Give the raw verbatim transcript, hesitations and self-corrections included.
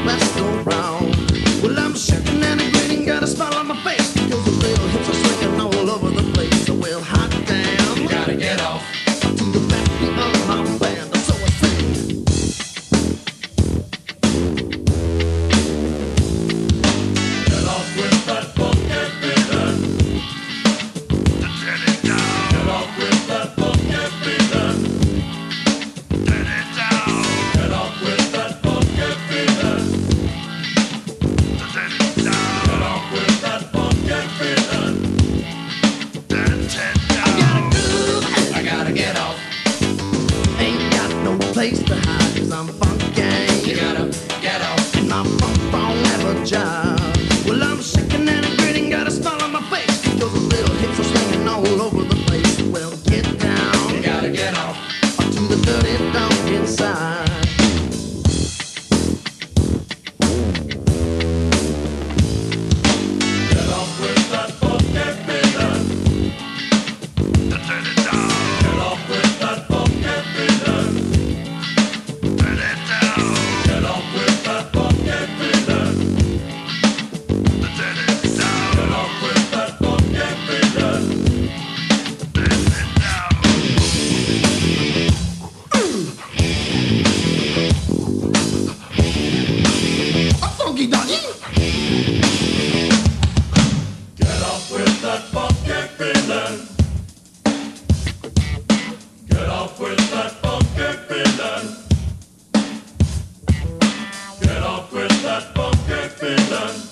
restaurant. Well, I'm shaking and I'm grinning, got a smile on my face because the little hips are swinging all over the place. So, well, hot damn, Gotta get off. to the backbeat of my band. So I sing. Get off with that funky feeling. Turn it down, Get off with that funky feeling. turn it down, Get off with that funky feeling. turn it down, Get off with that funky feeling. turn it I got a down. groove, I gotta get off. ain't got no place to hide because I'm You funky. gotta get off. And my funk don't have a job. Well, I'm shaking and I'm grinning, got a smile on my face because the little hips are swinging all over the place. Well, get You down gotta get off. to the dirty dog inside. Get off with that funky feeling. Turn it down, Get off with that funky feeling. turn it down, Get off with that funky feeling. turn it down, Get off with that funky feeling. turn it down. A funky doggy. Get off with that funky feeling. Get off with that funky feeling. Get off with that funky feeling.